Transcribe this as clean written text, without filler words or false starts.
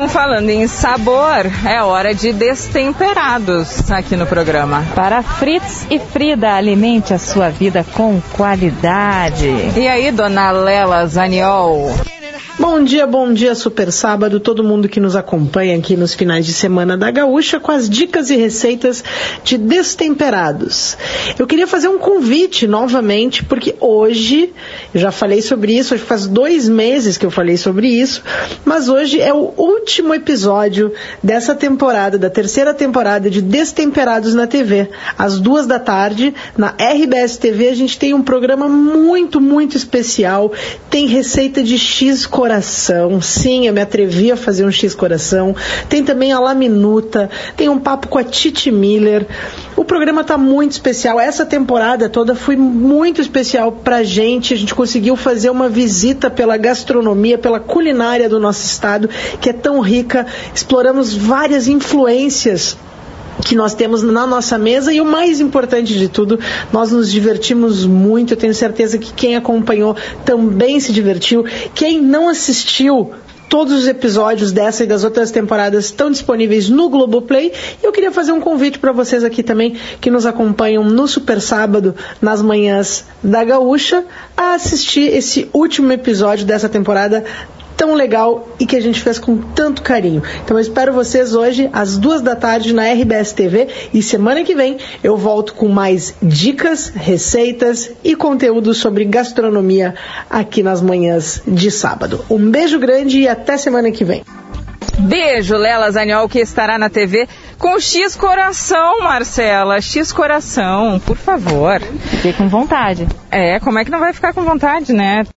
Falando em sabor, é hora de destemperados aqui no programa. Para Fritz e Frida, alimente a sua vida com qualidade. E aí, dona Lela Zaniol? Bom dia, Super Sábado, todo mundo que nos acompanha aqui nos finais de semana da Gaúcha com as dicas e receitas de destemperados. Eu queria fazer um convite novamente, porque hoje, eu já falei sobre isso, acho que faz 2 meses que eu falei sobre isso, mas hoje é o último episódio dessa temporada, da 3ª temporada de Destemperados na TV. Às 2 da tarde, na RBS TV, a gente tem um programa muito, muito especial, tem receita de X coração. Sim, eu me atrevi a fazer um X coração. Tem também a La Minuta, tem um papo com a Titi Miller. O programa está muito especial. Essa temporada toda foi muito especial pra gente. A gente conseguiu fazer uma visita pela gastronomia, pela culinária do nosso estado, que é tão rica. Exploramos várias influências que nós temos na nossa mesa e o mais importante de tudo, nós nos divertimos muito. Eu tenho certeza que quem acompanhou também se divertiu. Quem não assistiu, todos os episódios dessa e das outras temporadas estão disponíveis no Globoplay. E eu queria fazer um convite para vocês aqui também que nos acompanham no Super Sábado, nas manhãs da Gaúcha, a assistir esse último episódio dessa temporada tão legal e que a gente fez com tanto carinho. Então eu espero vocês hoje às 2 da tarde na RBS TV e semana que vem eu volto com mais dicas, receitas e conteúdo sobre gastronomia aqui nas manhãs de sábado. Um beijo grande e até semana que vem. Beijo, Lela Zaniol, que estará na TV com X Coração, Marcela. X Coração, por favor. Fique com vontade. Como é que não vai ficar com vontade, né?